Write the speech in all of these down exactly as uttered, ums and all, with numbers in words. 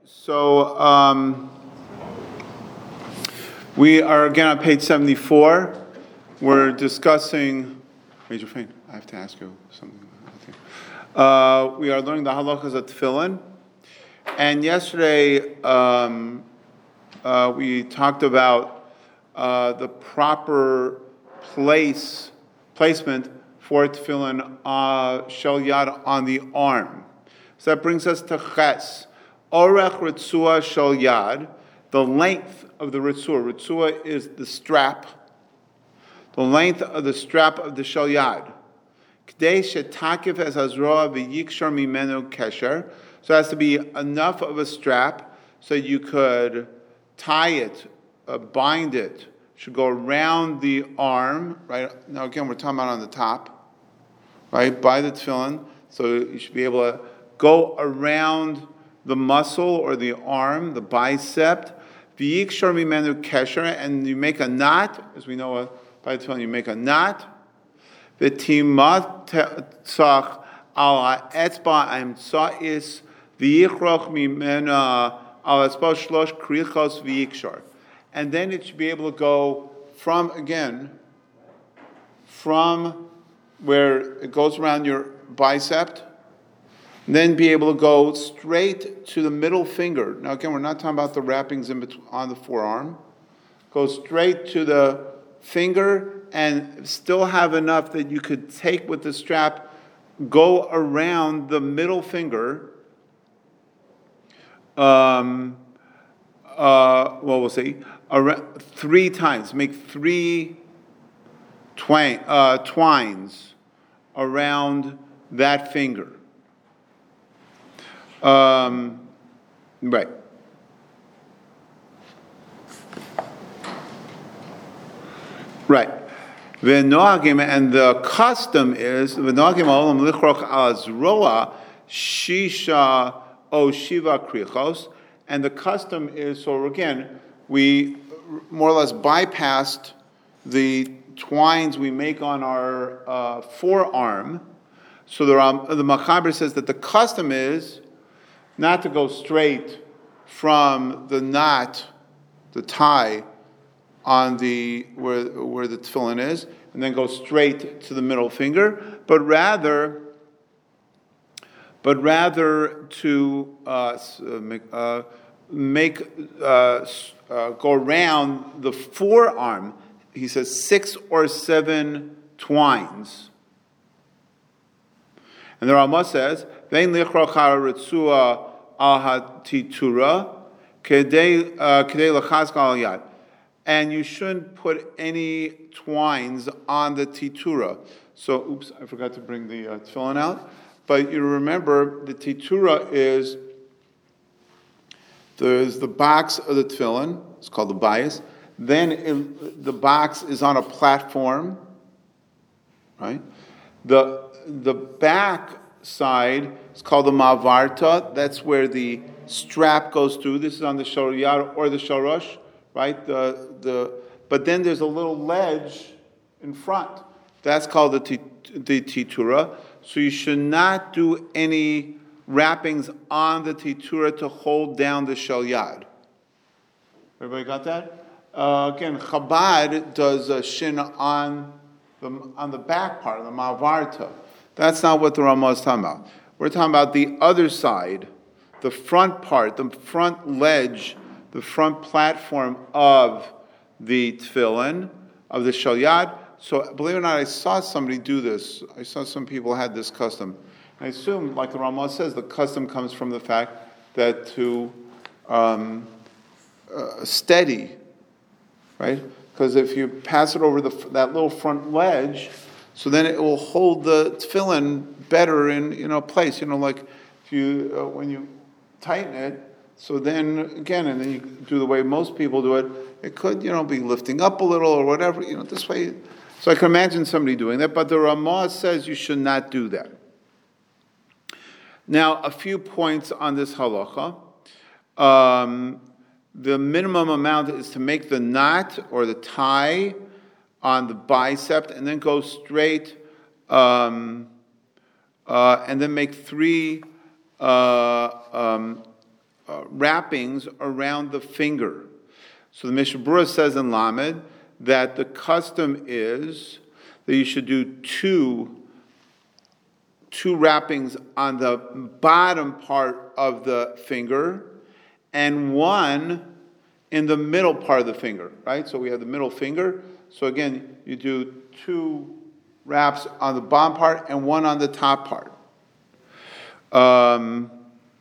So um, we are again on page seventy-four. We're discussing. Major Fain, I have to ask you something. Uh, we are learning the halachas of tefillin, and yesterday um, uh, we talked about uh, the proper place placement for tefillin uh, shel yad on the arm. So that brings us to ches. Orech ritzua shel yad, the length of the ritzua. Ritzua is the strap. The length of the strap of the shel yad. K'dei shetakif es hazroa v'yikshar mimenu kesher. So it has to be enough of a strap so you could tie it, uh, bind it. Should go around the arm, right? Now again, we're talking about on the top, right? By the tefillin. So you should be able to go around the muscle or the arm, the bicep, v'yikshar mimenu kesher, and you make a knot, as we know uh, by the tefillin, you make a knot. V'timat tzach al ha'etzba ha'emtza'is v'yichroch mimena al ha'etzba shlosh krichos v'yikshar. And then it should be able to go from, again, from where it goes around your bicep, and then be able to go straight to the middle finger. Now again, we're not talking about the wrappings in between, on the forearm. Go straight to the finger and still have enough that you could take with the strap, go around the middle finger. Um, uh, well, we'll see. Around, three times. Make three twine, uh, twines around that finger. Um, right. Right. V'noagim, and the custom is v'noagim olam lichroch al zroa shisha o shiva krichos, and the custom is, so again, we more or less bypassed the twines we make on our uh, forearm. So the um, the Machaber says that the custom is not to go straight from the knot, the tie, on the where where the tefillin is, and then go straight to the middle finger, but rather, but rather to uh, make, uh, make uh, uh, go around the forearm. He says six or seven twines, and the Rama says, "Vein lichroch haritzua al hatitura kedei kedei lachaz al yad." And you shouldn't put any twines on the titura. So, oops, I forgot to bring the uh, tefillin out. But you remember the titura is, there's the box of the tefillin. It's called the bias. Then it, the box is on a platform, right? The the back side is called the mavarta. That's where the strap goes through. This is on the shel yad or the shorosh. Right, the the but then there's a little ledge in front. That's called the t- the titura. So you should not do any wrappings on the titura to hold down the shel yad. Everybody got that? Uh, again, Chabad does a shin on the on the back part of the mavarta. That's not what the Rama is talking about. We're talking about the other side, the front part, the front ledge, the front platform of the tefillin, of the shel yad. So, believe it or not, I saw somebody do this. I saw some people had this custom. I assume, like the Rama says, the custom comes from the fact that to um, uh, steady, right? Because if you pass it over the, that little front ledge, so then it will hold the tefillin better in, you know, place. You know, like if you uh, when you tighten it. So then, again, and then you do the way most people do it, it could, you know, be lifting up a little or whatever, you know, this way. So I can imagine somebody doing that, but the Ramah says you should not do that. Now, a few points on this halacha. Um, the minimum amount is to make the knot or the tie on the bicep and then go straight um, uh, and then make three uh, um, uh, wrappings around the finger. So the Mishnah Berurah says in Lamed that the custom is that you should do two, two wrappings on the bottom part of the finger and one in the middle part of the finger, right? So we have the middle finger. So again, you do two wraps on the bottom part and one on the top part. Um,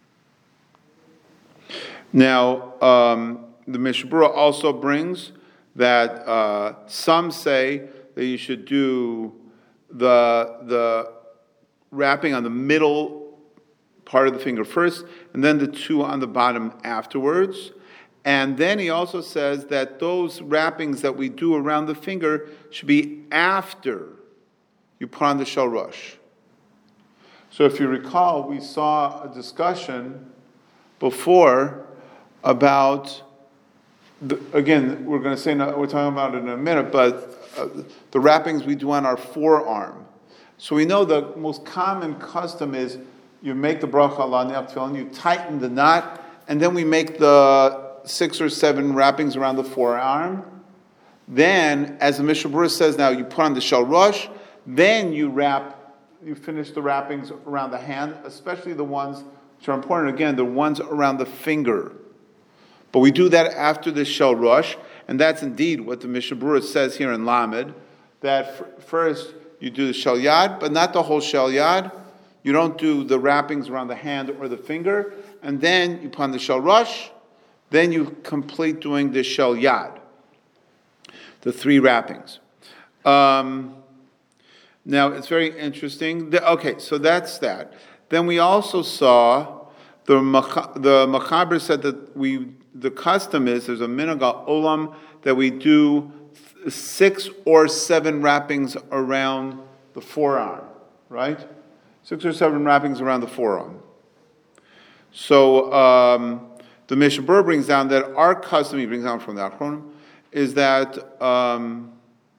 now, um, the Mishnah Berurah also brings that uh, some say that you should do the the wrapping on the middle part of the finger first, and then the two on the bottom afterwards. And then he also says that those wrappings that we do around the finger should be after you put on the shalrosh. So if you recall, we saw a discussion before about, the, again, we're going to say, we're talking about it in a minute, but uh, the wrappings we do on our forearm. So we know the most common custom is you make the bracha ala niach tefillin, you tighten the knot, and then we make the six or seven wrappings around the forearm. Then, as the Mishnah Berurah says now, you put on the shalrosh, then you wrap, you finish the wrappings around the hand, especially the ones which are important, again, the ones around the finger. But we do that after the shalrosh, and that's indeed what the Mishnah Berurah says here in Lamed, that f- first you do the shalyad, but not the whole shalyad. You don't do the wrappings around the hand or the finger, and then you put on the shalrosh, then you complete doing the shalyad, the three wrappings. Um, now, it's very interesting. The, okay, so that's that. Then we also saw, the the Machaber said that we the custom is, there's a minhag olam, that we do six or seven wrappings around the forearm, right? Six or seven wrappings around the forearm. So um, the Mishnah Berurah brings down that our custom, he brings down from the Achronim, is that um,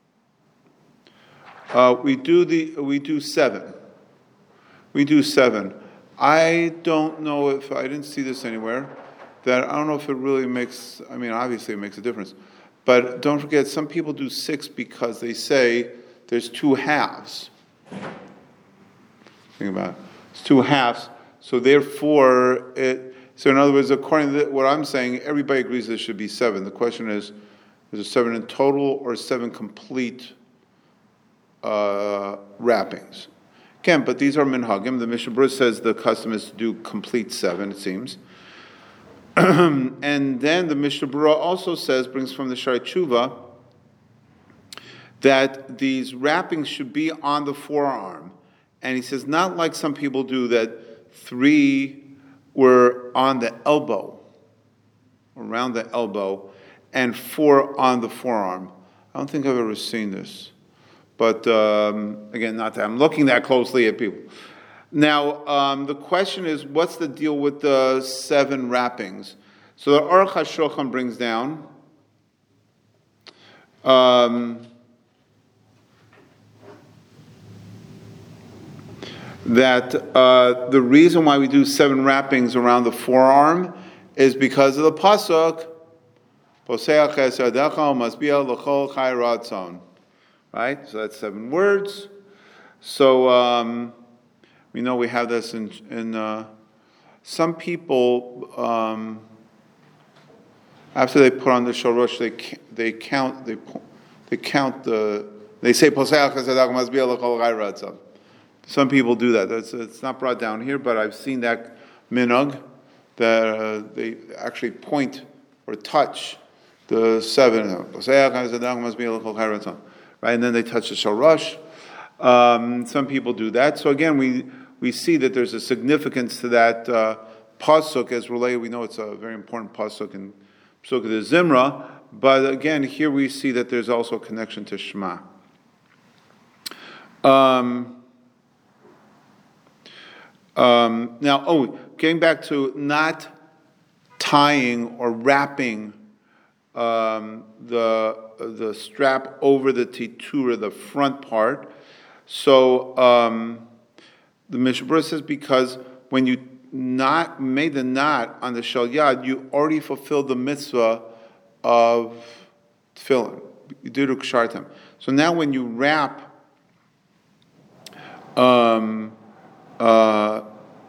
uh, we do the we do seven. We do seven. I don't know if I didn't see this anywhere. That I don't know if it really makes. I mean, obviously it makes a difference, but don't forget, some people do six because they say there's two halves. Think about it. It's two halves, so therefore it. So in other words, according to what I'm saying, everybody agrees there should be seven. The question is, is it seven in total or seven complete uh, wrappings? Again, but these are minhagim. The Mishnah Berurah says the custom is to do complete seven, it seems. And then the Mishnah Berurah also says, brings from the Shari Tshuva, that these wrappings should be on the forearm. And he says, not like some people do, that three were on the elbow, around the elbow, and four on the forearm. I don't think I've ever seen this. But um, again, not that I'm looking that closely at people. Now, um, the question is, what's the deal with the seven wrappings? So the Aruch HaShulchan brings down um, that uh, the reason why we do seven wrappings around the forearm is because of the pasuk, Poseach es yadecha u'masbiach l'chol chai ratzon. Right? So that's seven words. So um, we know we have this in, in uh, some people, um, after they put on the shalrosh, they they count they they count the they say Poseach es yadecha u'masbiach l'chol chai ratzon. Some people do that. That's, it's not brought down here, but I've seen that minhag, that uh, they actually point or touch the seven. Right, and then they touch the shalrosh. Um, some people do that. So again, we, we see that there's a significance to that uh, pasuk as related. We know it's a very important pasuk in Pesukei de Zimra, but again, here we see that there's also a connection to Shema. Um, Um, now, oh, getting back to not tying or wrapping um, the the strap over the titura, the front part. So um, the Mishnah Berurah says because when you not made the knot on the shel yad, you already fulfilled the mitzvah of tefillin. You did ukshartem. So now when you wrap um, uh,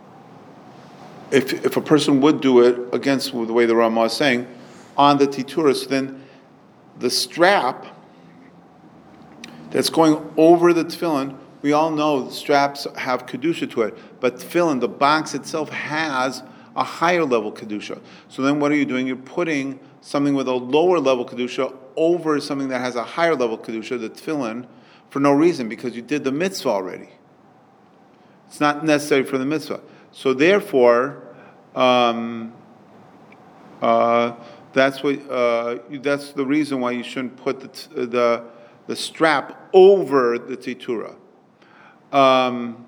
if if a person would do it against the way the Rama is saying on the tituras, then the strap that's going over the tefillin, we all know the straps have kedusha to it, but tefillin, the box itself, has a higher level kedusha. So then what are you doing? You're putting something with a lower level kedusha over something that has a higher level kedusha, the tefillin, for no reason, because you did the mitzvah already. It's not necessary for the mitzvah. So therefore, um, uh, that's what uh, that's the reason why you shouldn't put the t- the the strap over the titura. Um,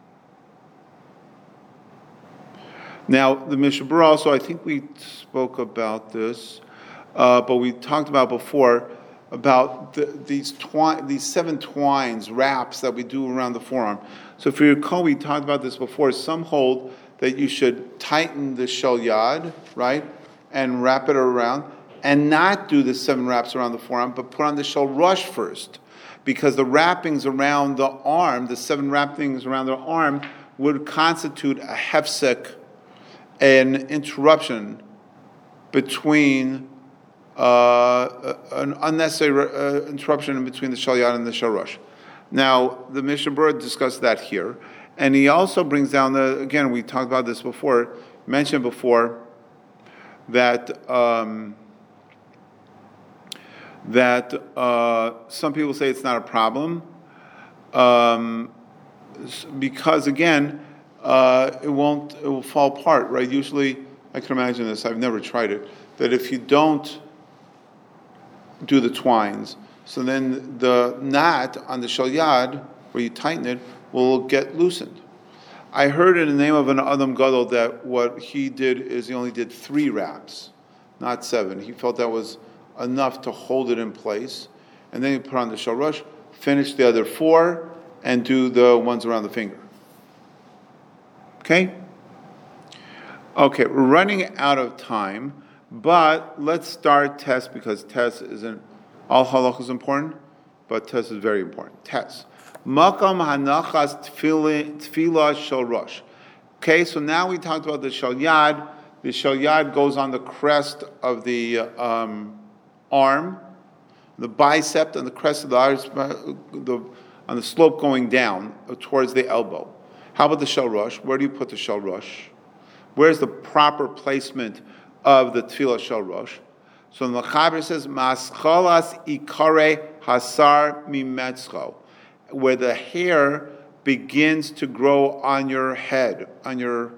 now the Mishnah Berurah also, I think we spoke about this, uh, but we talked about before about the, these twine, these seven twines, wraps that we do around the forearm. So if you recall, we talked about this before. Some hold that you should tighten the shel yad, right, and wrap it around, and not do the seven wraps around the forearm, but put on the shel rush first, because the wrappings around the arm, the seven wrappings around the arm, would constitute a hefsek, an interruption between uh, an unnecessary uh, interruption in between the shel yad and the shel rush. Now, the Mishnah Berurah discussed that here, and he also brings down the, again, we talked about this before, mentioned before, that um, that uh, some people say it's not a problem, um, because again, uh, it won't, it will fall apart, right? Usually, I can imagine this, I've never tried it, that if you don't do the twines, so then the knot on the shel yad, where you tighten it, will get loosened. I heard in the name of an Adam Gadol that what he did is he only did three wraps, not seven. He felt that was enough to hold it in place. And then he put on the shel rush, finish the other four, and do the ones around the finger. Okay? Okay, we're running out of time, but let's start test, because test isn't, all halakha is important, but test is very important. Test. Makam hanachas tefillah shel rush. Okay, so now we talked about the shel yad. The shel yad goes on the crest of the um, arm, the bicep, and the crest of the arm, the, on the slope going down towards the elbow. How about the shel rush? Where do you put the shel rush? Where's the proper placement of the tefillah shel rush? So the Mechaber says, Maschalas ikare hasar mimetzcho, where the hair begins to grow on your head, on your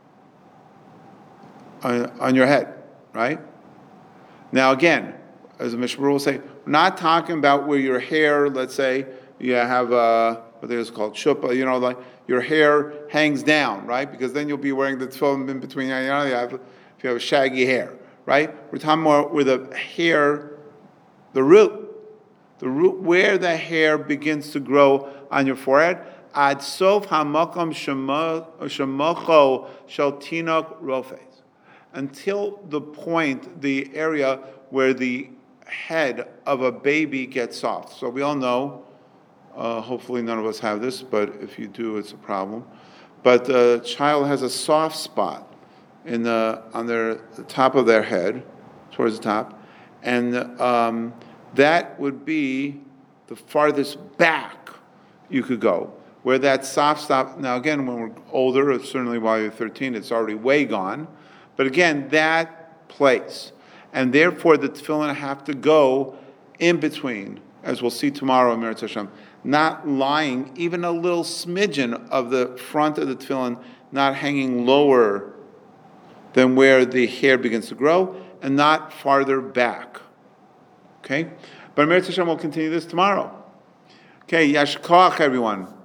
on, on your head, right? Now again, as the Mishnah will say, we're not talking about where your hair, let's say, you have a, what is called chuppah, you know, like your hair hangs down, right? Because then you'll be wearing the tefillin in between, you know, you have, if you have shaggy hair, right? We're talking more where the hair, the root, the root where the hair begins to grow on your forehead. Ad sof hamakam shemacho shel tinok rofes, until the point, the area where the head of a baby gets soft. So we all know, uh, hopefully none of us have this, but if you do, it's a problem. But the child has a soft spot in the on their the top of their head, towards the top, and um, that would be the farthest back you could go, where that soft spot. Now again, when we're older, certainly while you're thirteen, it's already way gone. But again, that place, and therefore the tefillin have to go in between, as we'll see tomorrow in Meretz Hashem, not lying even a little smidgen of the front of the tefillin, not hanging lower than where the hair begins to grow, and not farther back. Okay? But Meretz Hashem will continue this tomorrow. Okay, Yashkoach, everyone.